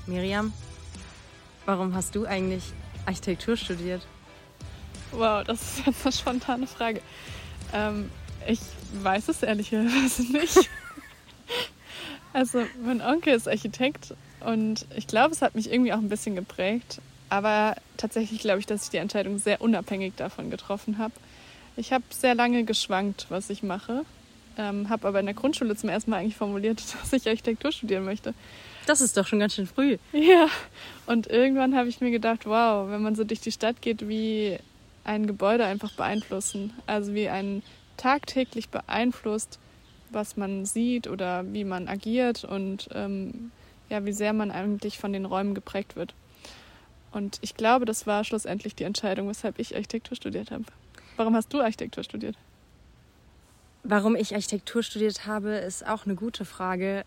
Miriam, warum hast du eigentlich Architektur studiert? Wow, das ist jetzt eine spontane Frage. Ich weiß es ehrlicherweise nicht. Also mein Onkel ist Architekt und ich glaube, es hat mich irgendwie auch ein bisschen geprägt. Aber tatsächlich glaube ich, dass ich die Entscheidung sehr unabhängig davon getroffen habe. Ich habe sehr lange geschwankt, was ich mache. Habe aber in der Grundschule zum ersten Mal eigentlich formuliert, dass ich Architektur studieren möchte. Das ist doch schon ganz schön früh. Ja, und irgendwann habe ich mir gedacht, wow, wenn man so durch die Stadt geht, wie ein Gebäude einfach beeinflussen. Also wie ein tagtäglich beeinflusst, was man sieht oder wie man agiert und wie sehr man eigentlich von den Räumen geprägt wird. Und ich glaube, das war schlussendlich die Entscheidung, weshalb ich Architektur studiert habe. Warum hast du Architektur studiert? Warum ich Architektur studiert habe, ist auch eine gute Frage,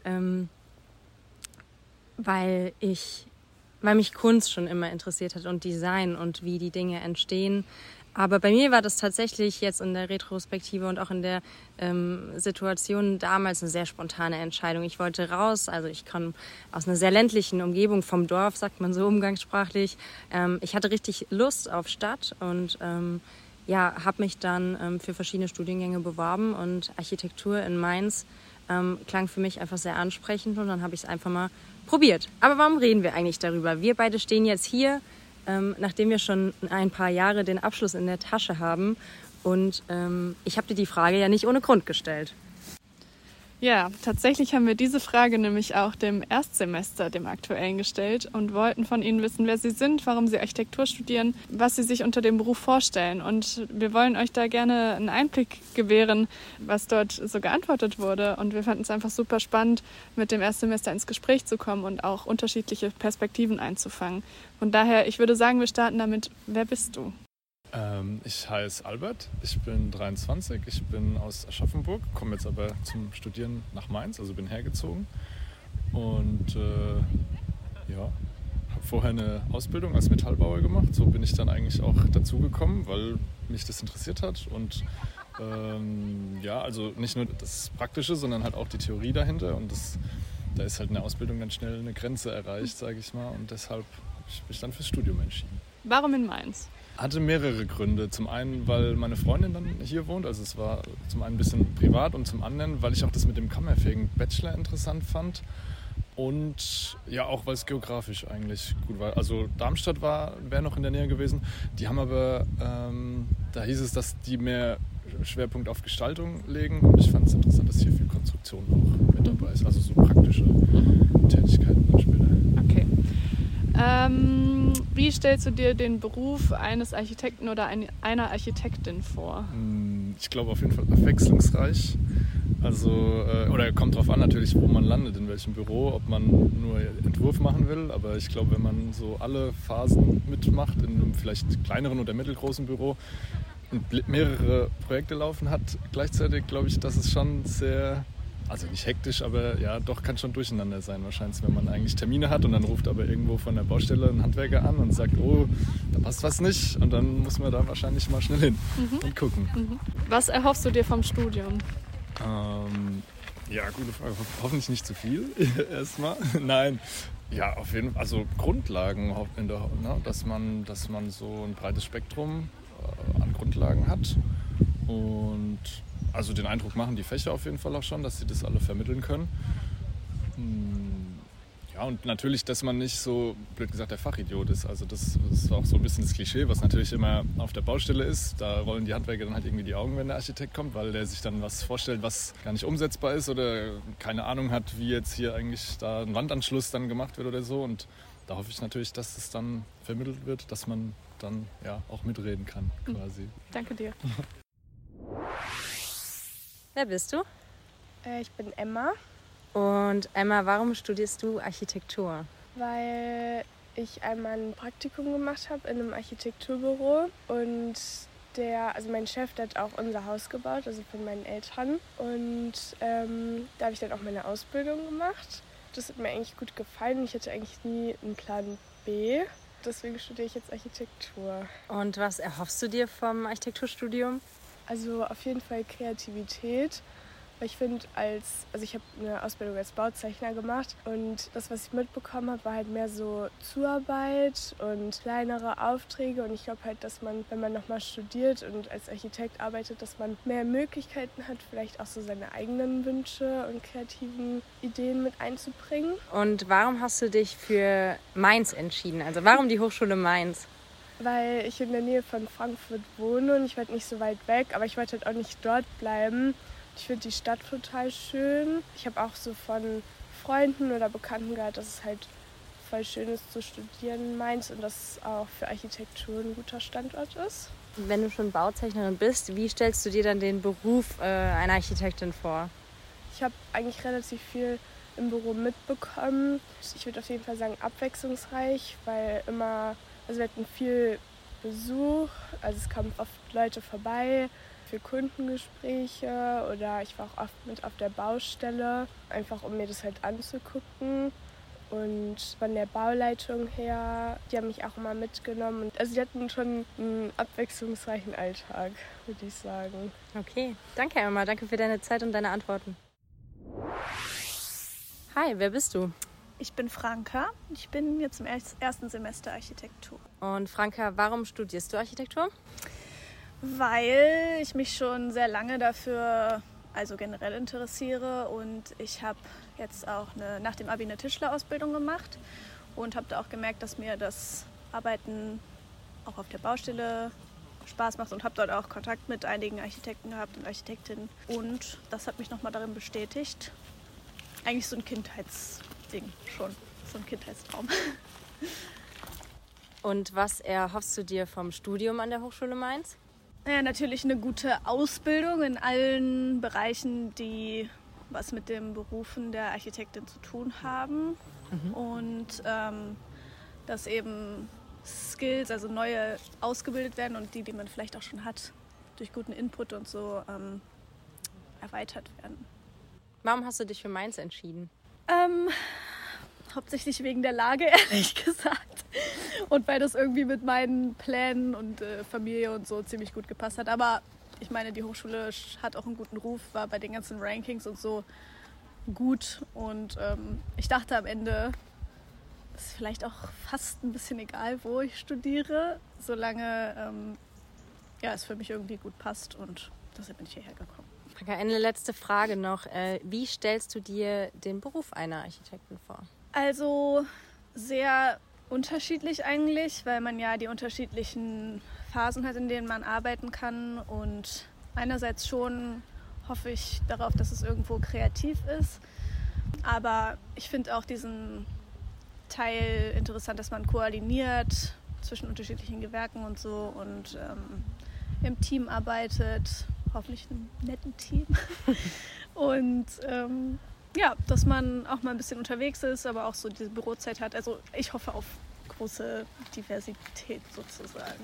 weil mich Kunst schon immer interessiert hat und Design und wie die Dinge entstehen. Aber bei mir war das tatsächlich jetzt in der Retrospektive und auch in der Situation damals eine sehr spontane Entscheidung. Ich wollte raus, also ich komme aus einer sehr ländlichen Umgebung, vom Dorf, sagt man so umgangssprachlich. Ich hatte richtig Lust auf Stadt und habe mich dann für verschiedene Studiengänge beworben und Architektur in Mainz klang für mich einfach sehr ansprechend und dann habe ich es einfach mal probiert. Aber warum reden wir eigentlich darüber? Wir beide stehen jetzt hier, nachdem wir schon ein paar Jahre den Abschluss in der Tasche haben und ich habe dir die Frage ja nicht ohne Grund gestellt. Ja, tatsächlich haben wir diese Frage nämlich auch dem Erstsemester, dem aktuellen, gestellt und wollten von Ihnen wissen, wer Sie sind, warum Sie Architektur studieren, was Sie sich unter dem Beruf vorstellen. Und wir wollen euch da gerne einen Einblick gewähren, was dort so geantwortet wurde. Und wir fanden es einfach super spannend, mit dem Erstsemester ins Gespräch zu kommen und auch unterschiedliche Perspektiven einzufangen. Von daher, ich würde sagen, wir starten damit, wer bist du? Ich heiße Albert, ich bin 23, ich bin aus Aschaffenburg, komme jetzt aber zum Studieren nach Mainz, also bin hergezogen und habe vorher eine Ausbildung als Metallbauer gemacht. So bin ich dann eigentlich auch dazugekommen, weil mich das interessiert hat und also nicht nur das Praktische, sondern halt auch die Theorie dahinter und da ist halt in der Ausbildung dann schnell eine Grenze erreicht, sage ich mal, und deshalb habe ich mich dann fürs Studium entschieden. Warum in Mainz? Hatte mehrere Gründe. Zum einen, weil meine Freundin dann hier wohnt, also es war zum einen ein bisschen privat und zum anderen, weil ich auch das mit dem kammerfähigen Bachelor interessant fand und ja auch, weil es geografisch eigentlich gut war. Also Darmstadt wäre noch in der Nähe gewesen. Die haben aber, da hieß es, dass die mehr Schwerpunkt auf Gestaltung legen und ich fand es interessant, dass hier viel Konstruktion auch mit dabei ist, also so praktische Tätigkeiten dann später. Okay. Wie stellst du dir den Beruf eines Architekten oder einer Architektin vor? Ich glaube auf jeden Fall abwechslungsreich. Also, oder kommt drauf an natürlich, wo man landet, in welchem Büro, ob man nur Entwurf machen will. Aber ich glaube, wenn man so alle Phasen mitmacht, in einem vielleicht kleineren oder mittelgroßen Büro und mehrere Projekte laufen hat gleichzeitig, glaube ich, dass es schon sehr... Also nicht hektisch, aber ja, doch kann schon durcheinander sein wahrscheinlich, wenn man eigentlich Termine hat und dann ruft aber irgendwo von der Baustelle ein Handwerker an und sagt, oh, da passt was nicht und dann muss man da wahrscheinlich mal schnell hin und gucken. Was erhoffst du dir vom Studium? Gute Frage. Hoffentlich nicht zu viel erstmal. Nein, ja, auf jeden Fall. Also Grundlagen, dass man so ein breites Spektrum an Grundlagen hat und also den Eindruck machen die Fächer auf jeden Fall auch schon, dass sie das alle vermitteln können. Ja, und natürlich, dass man nicht so, blöd gesagt, der Fachidiot ist. Also das ist auch so ein bisschen das Klischee, was natürlich immer auf der Baustelle ist. Da rollen die Handwerker dann halt irgendwie die Augen, wenn der Architekt kommt, weil der sich dann was vorstellt, was gar nicht umsetzbar ist oder keine Ahnung hat, wie jetzt hier eigentlich da ein Wandanschluss dann gemacht wird oder so. Und da hoffe ich natürlich, dass es dann vermittelt wird, dass man dann ja auch mitreden kann quasi. Danke dir. Wer bist du? Ich bin Emma. Und Emma, warum studierst du Architektur? Weil ich einmal ein Praktikum gemacht habe in einem Architekturbüro und mein Chef, der hat auch unser Haus gebaut, also von meinen Eltern. Und da habe ich dann auch meine Ausbildung gemacht. Das hat mir eigentlich gut gefallen. Ich hatte eigentlich nie einen Plan B. Deswegen studiere ich jetzt Architektur. Und was erhoffst du dir vom Architekturstudium? Also auf jeden Fall Kreativität Weil ich finde, ich habe eine Ausbildung als Bauzeichner gemacht und das, was ich mitbekommen habe, war halt mehr so Zuarbeit und kleinere Aufträge. Und ich glaube halt, dass man, wenn man nochmal studiert und als Architekt arbeitet, dass man mehr Möglichkeiten hat, vielleicht auch so seine eigenen Wünsche und kreativen Ideen mit einzubringen. Und warum hast du dich für Mainz entschieden? Also warum die Hochschule Mainz? Weil ich in der Nähe von Frankfurt wohne und ich wollte nicht so weit weg, aber ich wollte halt auch nicht dort bleiben. Ich finde die Stadt total schön. Ich habe auch so von Freunden oder Bekannten gehört, dass es halt voll schön ist zu studieren in Mainz und dass es auch für Architektur ein guter Standort ist. Wenn du schon Bauzeichnerin bist, wie stellst du dir dann den Beruf einer Architektin vor? Ich habe eigentlich relativ viel im Büro mitbekommen. Ich würde auf jeden Fall sagen abwechslungsreich, weil wir hatten viel Besuch, also es kamen oft Leute vorbei für Kundengespräche oder ich war auch oft mit auf der Baustelle, einfach um mir das halt anzugucken. Und von der Bauleitung her, die haben mich auch immer mitgenommen. Also die hatten schon einen abwechslungsreichen Alltag, würde ich sagen. Okay, danke Emma, danke für deine Zeit und deine Antworten. Hi, wer bist du? Ich bin Franka. Ich bin jetzt im ersten Semester Architektur. Und Franka, warum studierst du Architektur? Weil ich mich schon sehr lange dafür, also generell interessiere und ich habe jetzt auch nach dem Abi eine Tischlerausbildung gemacht und habe da auch gemerkt, dass mir das Arbeiten auch auf der Baustelle Spaß macht und habe dort auch Kontakt mit einigen Architekten gehabt und Architektinnen und das hat mich nochmal darin bestätigt. Eigentlich so ein Kindheitsding schon, so ein Kindheitstraum. Und was erhoffst du dir vom Studium an der Hochschule Mainz? Ja, natürlich eine gute Ausbildung in allen Bereichen, die was mit den Berufen der Architektin zu tun haben. Und dass eben Skills, also neue ausgebildet werden und die man vielleicht auch schon hat, durch guten Input und so erweitert werden. Warum hast du dich für Mainz entschieden? Hauptsächlich wegen der Lage, ehrlich gesagt. Und weil das irgendwie mit meinen Plänen und Familie und so ziemlich gut gepasst hat. Aber ich meine, die Hochschule hat auch einen guten Ruf, war bei den ganzen Rankings und so gut. Und ich dachte am Ende, es ist vielleicht auch fast ein bisschen egal, wo ich studiere, solange es für mich irgendwie gut passt. Und deshalb bin ich hierher gekommen. Eine letzte Frage noch. Wie stellst du dir den Beruf einer Architektin vor? Also sehr unterschiedlich eigentlich, weil man ja die unterschiedlichen Phasen hat, in denen man arbeiten kann. Und einerseits schon hoffe ich darauf, dass es irgendwo kreativ ist. Aber ich finde auch diesen Teil interessant, dass man koordiniert zwischen unterschiedlichen Gewerken und so und im Team arbeitet. Hoffentlich einem netten Team. Und dass man auch mal ein bisschen unterwegs ist, aber auch so diese Bürozeit hat. Also ich hoffe auf große Diversität sozusagen.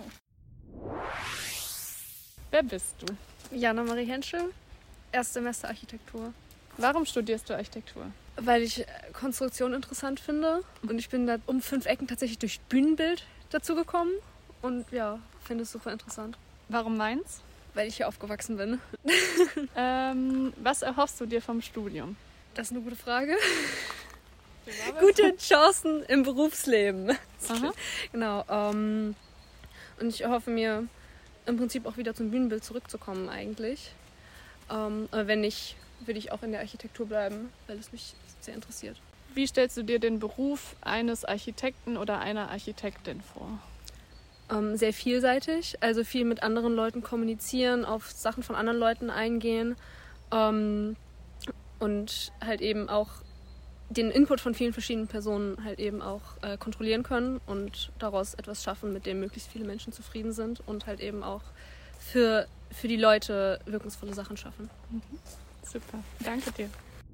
Wer bist du? Jana Marie Henschel, Erstsemester Architektur. Warum studierst du Architektur? Weil ich Konstruktion interessant finde und ich bin da um 5 Ecken tatsächlich durch Bühnenbild dazu gekommen und ja, finde es super interessant. Warum Mainz? Weil ich hier aufgewachsen bin. Was erhoffst du dir vom Studium? Das ist eine gute Frage. Gute Chancen im Berufsleben. Aha. Genau. Und ich hoffe mir im Prinzip auch wieder zum Bühnenbild zurückzukommen eigentlich. Aber wenn nicht, würde ich auch in der Architektur bleiben, weil es mich sehr interessiert. Wie stellst du dir den Beruf eines Architekten oder einer Architektin vor? Sehr vielseitig, also viel mit anderen Leuten kommunizieren, auf Sachen von anderen Leuten eingehen und halt eben auch den Input von vielen verschiedenen Personen halt eben auch kontrollieren können und daraus etwas schaffen, mit dem möglichst viele Menschen zufrieden sind und halt eben auch für die Leute wirkungsvolle Sachen schaffen. Super, danke dir.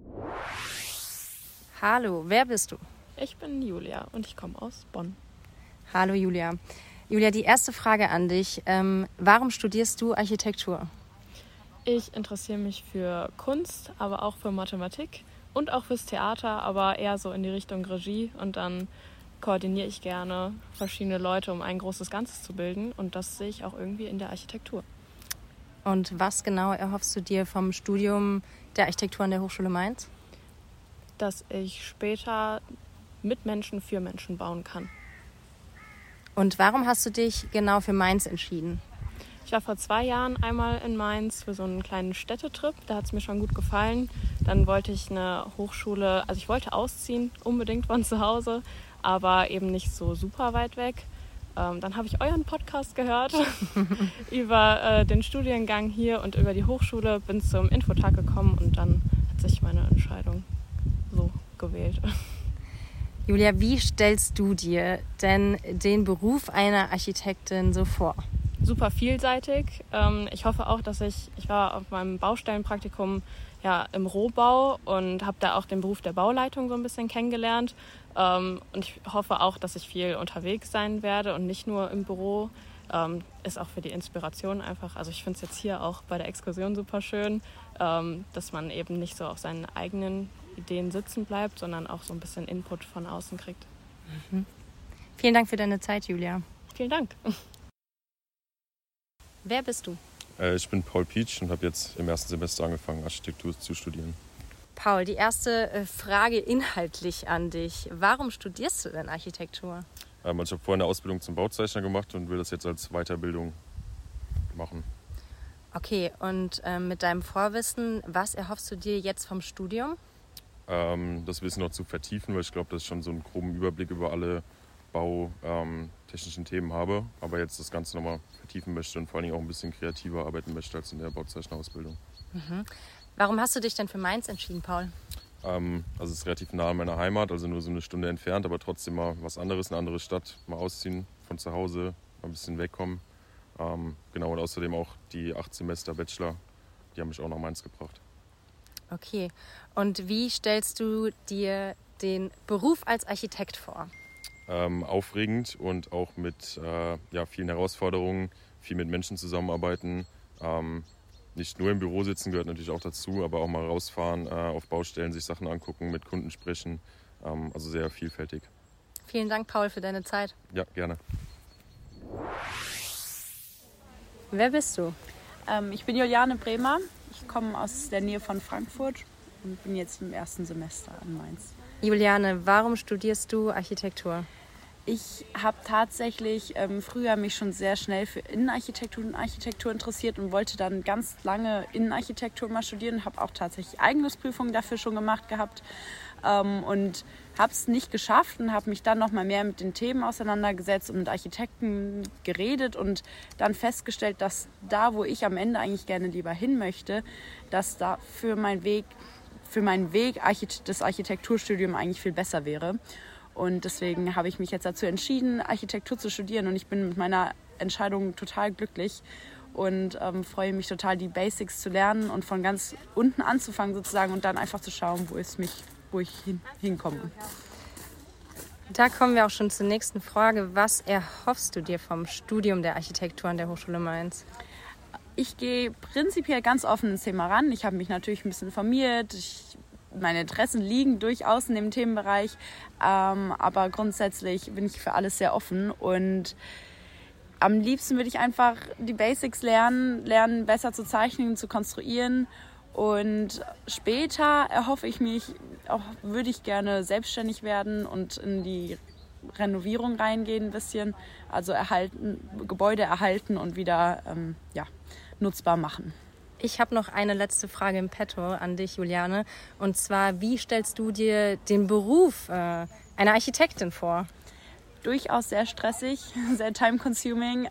Hallo, wer bist du? Ich bin Julia und ich komme aus Bonn. Hallo Julia. Julia, die erste Frage an dich. Warum studierst du Architektur? Ich interessiere mich für Kunst, aber auch für Mathematik und auch fürs Theater, aber eher so in die Richtung Regie. Und dann koordiniere ich gerne verschiedene Leute, um ein großes Ganzes zu bilden. Und das sehe ich auch irgendwie in der Architektur. Und was genau erhoffst du dir vom Studium der Architektur an der Hochschule Mainz? Dass ich später mit Menschen für Menschen bauen kann. Und warum hast du dich genau für Mainz entschieden? Ich war vor 2 Jahren einmal in Mainz für so einen kleinen Städtetrip. Da hat es mir schon gut gefallen. Dann wollte ich eine Hochschule, also ich wollte ausziehen, unbedingt von zu Hause, aber eben nicht so super weit weg. Dann habe ich euren Podcast gehört über den Studiengang hier und über die Hochschule, bin zum Infotag gekommen und dann hat sich meine Entscheidung so gewählt. Julia, wie stellst du dir denn den Beruf einer Architektin so vor? Super vielseitig. Ich hoffe auch, dass ich war auf meinem Baustellenpraktikum im Rohbau und habe da auch den Beruf der Bauleitung so ein bisschen kennengelernt. Und ich hoffe auch, dass ich viel unterwegs sein werde und nicht nur im Büro. Ist auch für die Inspiration einfach, also ich finde es jetzt hier auch bei der Exkursion super schön, dass man eben nicht so auf seinen eigenen Ideen sitzen bleibt, sondern auch so ein bisschen Input von außen kriegt. Mhm. Vielen Dank für deine Zeit, Julia. Vielen Dank. Wer bist du? Ich bin Paul Pietsch und habe jetzt im ersten Semester angefangen, Architektur zu studieren. Paul, die erste Frage inhaltlich an dich. Warum studierst du denn Architektur? Ich habe vorher eine Ausbildung zum Bauzeichner gemacht und will das jetzt als Weiterbildung machen. Okay, und mit deinem Vorwissen, was erhoffst du dir jetzt vom Studium? Das Wissen noch zu vertiefen, weil ich glaube, dass ich schon so einen groben Überblick über alle bautechnischen Themen habe, aber jetzt das Ganze nochmal vertiefen möchte und vor allen Dingen auch ein bisschen kreativer arbeiten möchte als in der Bauzeichnerausbildung. Mhm. Warum hast du dich denn für Mainz entschieden, Paul? Also es ist relativ nah an meiner Heimat, also nur so eine Stunde entfernt, aber trotzdem mal was anderes, eine andere Stadt, mal ausziehen von zu Hause, mal ein bisschen wegkommen. Genau, und außerdem auch die 8 Semester Bachelor, die haben mich auch nach Mainz gebracht. Okay, und wie stellst du dir den Beruf als Architekt vor? Aufregend und auch mit vielen Herausforderungen, viel mit Menschen zusammenarbeiten. Nicht nur im Büro sitzen gehört natürlich auch dazu, aber auch mal rausfahren, auf Baustellen sich Sachen angucken, mit Kunden sprechen. Also sehr vielfältig. Vielen Dank, Paul, für deine Zeit. Ja, gerne. Wer bist du? Ich bin Juliane Bremer. Ich komme aus der Nähe von Frankfurt und bin jetzt im ersten Semester in Mainz. Juliane, warum studierst du Architektur? Ich habe tatsächlich früher mich schon sehr schnell für Innenarchitektur und Architektur interessiert und wollte dann ganz lange Innenarchitektur mal studieren. Habe auch tatsächlich Eignungsprüfungen dafür schon gemacht gehabt und habe es nicht geschafft und habe mich dann noch mal mehr mit den Themen auseinandergesetzt und mit Architekten geredet und dann festgestellt, dass da, wo ich am Ende eigentlich gerne lieber hin möchte, dass da für meinen Weg das Architekturstudium eigentlich viel besser wäre. Und deswegen habe ich mich jetzt dazu entschieden, Architektur zu studieren. Und ich bin mit meiner Entscheidung total glücklich und freue mich total, die Basics zu lernen und von ganz unten anzufangen sozusagen und dann einfach zu schauen, wo ich hinkomme. Da kommen wir auch schon zur nächsten Frage. Was erhoffst du dir vom Studium der Architektur an der Hochschule Mainz? Ich gehe prinzipiell ganz offen ins Thema ran. Ich habe mich natürlich ein bisschen informiert. Meine Interessen liegen durchaus in dem Themenbereich, aber grundsätzlich bin ich für alles sehr offen und am liebsten würde ich einfach die Basics lernen, besser zu zeichnen, zu konstruieren und später erhoffe ich mich, würde ich gerne selbstständig werden und in die Renovierung reingehen ein bisschen, also Gebäude erhalten und wieder nutzbar machen. Ich habe noch eine letzte Frage im Petto an dich, Juliane. Und zwar, wie stellst du dir den Beruf einer Architektin vor? Durchaus sehr stressig, sehr time-consuming,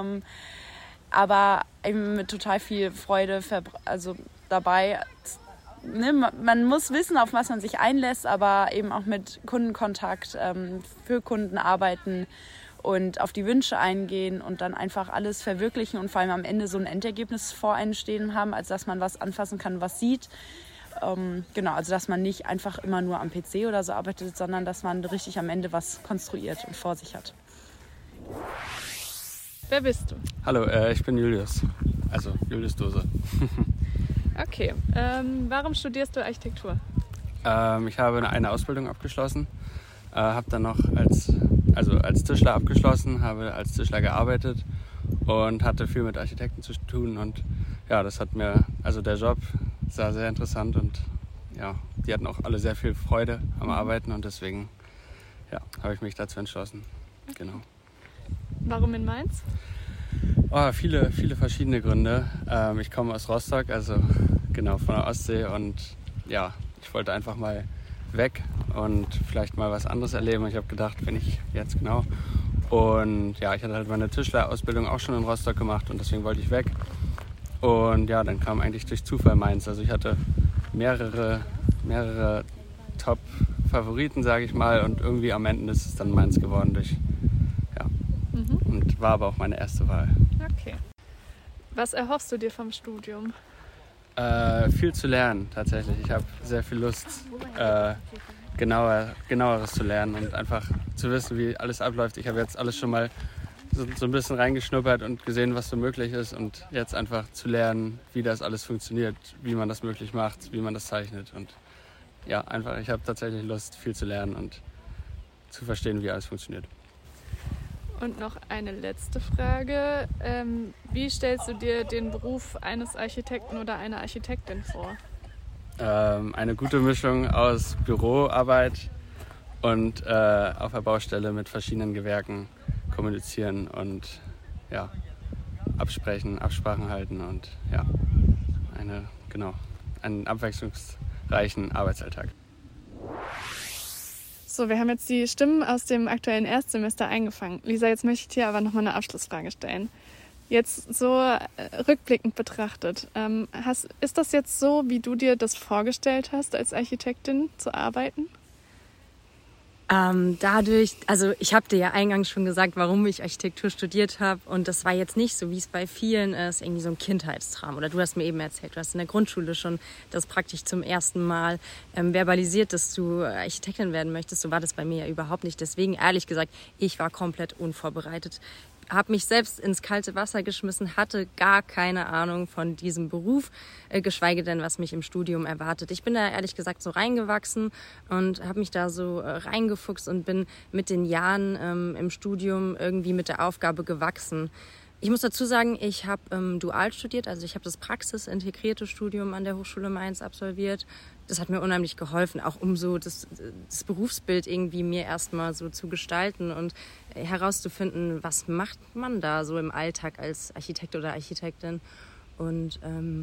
aber eben mit total viel Freude dabei. Man muss wissen, auf was man sich einlässt, aber eben auch mit Kundenkontakt, für Kunden arbeiten und auf die Wünsche eingehen und dann einfach alles verwirklichen und vor allem am Ende so ein Endergebnis vor einem stehen haben, als dass man was anfassen kann, was sieht. Also dass man nicht einfach immer nur am PC oder so arbeitet, sondern dass man richtig am Ende was konstruiert und vor sich hat. Wer bist du? Hallo, ich bin Julius, also Julius Dose. Okay, warum studierst du Architektur? Ich habe eine Ausbildung abgeschlossen, habe dann noch als Tischler abgeschlossen, habe als Tischler gearbeitet und hatte viel mit Architekten zu tun und ja, der Job sah sehr interessant und ja, die hatten auch alle sehr viel Freude am Arbeiten und deswegen habe ich mich dazu entschlossen. Genau. Warum in Mainz? Viele verschiedene Gründe. Ich komme aus Rostock, also genau von der Ostsee und ja, ich wollte einfach mal weg und vielleicht mal was anderes erleben. Ich habe gedacht, wenn ich jetzt und ja, ich hatte halt meine Tischlerausbildung auch schon in Rostock gemacht und deswegen wollte ich weg. Und ja, dann kam eigentlich durch Zufall Mainz. Also ich hatte mehrere Top-Favoriten, sage ich mal, und irgendwie am Ende ist es dann Mainz geworden und war aber auch meine erste Wahl. Okay. Was erhoffst du dir vom Studium? Viel zu lernen, tatsächlich. Ich habe sehr viel Lust, genaueres zu lernen und einfach zu wissen, wie alles abläuft. Ich habe jetzt alles schon mal so ein bisschen reingeschnuppert und gesehen, was so möglich ist und jetzt einfach zu lernen, wie das alles funktioniert, wie man das möglich macht, wie man das zeichnet und ja, einfach, ich habe tatsächlich Lust, viel zu lernen und zu verstehen, wie alles funktioniert. Und noch eine letzte Frage. Wie stellst du dir den Beruf eines Architekten oder einer Architektin vor? Eine gute Mischung aus Büroarbeit und auf der Baustelle mit verschiedenen Gewerken kommunizieren und ja, Absprachen halten und ja, einen abwechslungsreichen Arbeitsalltag. So, wir haben jetzt die Stimmen aus dem aktuellen Erstsemester eingefangen. Lisa, jetzt möchte ich dir aber nochmal eine Abschlussfrage stellen. Jetzt so rückblickend betrachtet, ist das jetzt so, wie du dir das vorgestellt hast, als Architektin zu arbeiten? Dadurch, also ich habe dir ja eingangs schon gesagt, warum ich Architektur studiert habe und das war jetzt nicht so, wie es bei vielen ist, irgendwie so ein Kindheitstraum. Oder du hast mir eben erzählt, du hast in der Grundschule schon das praktisch zum ersten Mal verbalisiert, dass du Architektin werden möchtest. So war das bei mir ja überhaupt nicht. Deswegen, ehrlich gesagt, ich war komplett unvorbereitet. Habe mich selbst ins kalte Wasser geschmissen, hatte gar keine Ahnung von diesem Beruf, geschweige denn, was mich im Studium erwartet. Ich bin da ehrlich gesagt so reingewachsen und habe mich da so reingefuchst und bin mit den Jahren im Studium irgendwie mit der Aufgabe gewachsen. Ich muss dazu sagen, ich habe dual studiert, also ich habe das praxisintegrierte Studium an der Hochschule Mainz absolviert. Das hat mir unheimlich geholfen, auch um so das Berufsbild irgendwie mir erstmal so zu gestalten und herauszufinden, was macht man da so im Alltag als Architekt oder Architektin. Und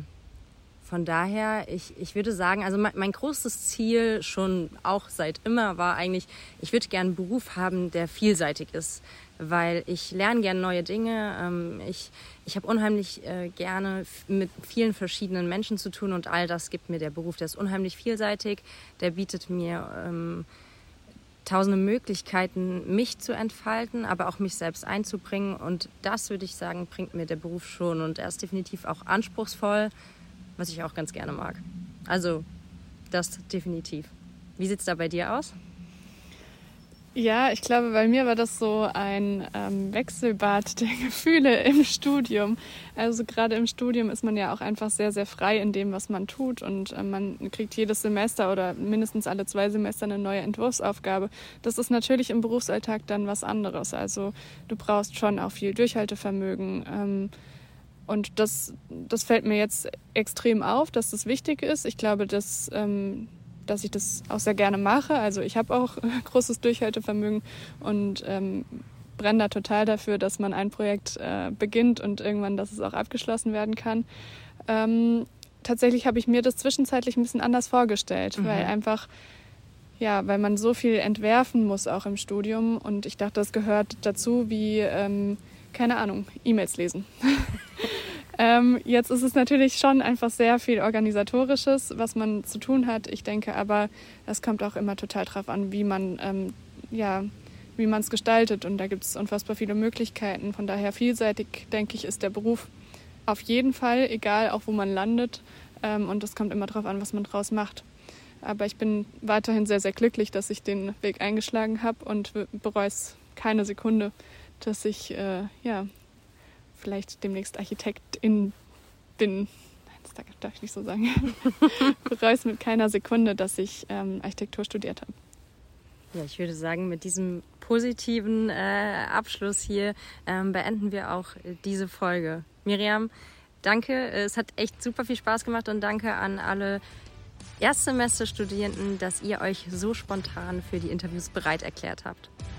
von daher, ich würde sagen, also mein großes Ziel schon auch seit immer war eigentlich, ich würde gerne einen Beruf haben, der vielseitig ist, weil ich lerne gerne neue Dinge. Ich habe unheimlich gerne mit vielen verschiedenen Menschen zu tun und all das gibt mir der Beruf. Der ist unheimlich vielseitig, der bietet mir tausende Möglichkeiten, mich zu entfalten, aber auch mich selbst einzubringen und das, würde ich sagen, bringt mir der Beruf schon und er ist definitiv auch anspruchsvoll, was ich auch ganz gerne mag. Also das definitiv. Wie sieht es da bei dir aus? Ja, ich glaube, bei mir war das so ein Wechselbad der Gefühle im Studium. Also gerade im Studium ist man ja auch einfach sehr, sehr frei in dem, was man tut. Und man kriegt jedes Semester oder mindestens alle 2 Semester eine neue Entwurfsaufgabe. Das ist natürlich im Berufsalltag dann was anderes. Also du brauchst schon auch viel Durchhaltevermögen. Und das fällt mir jetzt extrem auf, dass das wichtig ist. Ich glaube, dass ich das auch sehr gerne mache. Also ich habe auch großes Durchhaltevermögen und brenne da total dafür, dass man ein Projekt beginnt und irgendwann, dass es auch abgeschlossen werden kann. Tatsächlich habe ich mir das zwischenzeitlich ein bisschen anders vorgestellt, weil man so viel entwerfen muss auch im Studium und ich dachte, das gehört dazu wie, keine Ahnung, E-Mails lesen. Jetzt ist es natürlich schon einfach sehr viel Organisatorisches, was man zu tun hat. Ich denke aber, es kommt auch immer total drauf an, wie man es gestaltet. Und da gibt es unfassbar viele Möglichkeiten. Von daher vielseitig, denke ich, ist der Beruf auf jeden Fall, egal auch wo man landet. Und es kommt immer darauf an, was man draus macht. Aber ich bin weiterhin sehr, sehr glücklich, dass ich den Weg eingeschlagen habe und bereue es keine Sekunde, dass ich vielleicht demnächst Architektin bin. Nein, das darf ich nicht so sagen. Bereue es mit keiner Sekunde, dass ich Architektur studiert habe. Ja, ich würde sagen, mit diesem positiven Abschluss hier beenden wir auch diese Folge. Miriam, danke, es hat echt super viel Spaß gemacht und danke an alle Erstsemesterstudierenden, dass ihr euch so spontan für die Interviews bereit erklärt habt.